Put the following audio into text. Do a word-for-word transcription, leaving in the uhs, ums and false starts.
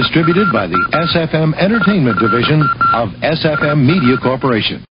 distributed by the S F M Entertainment Division of S F M Media Corporation.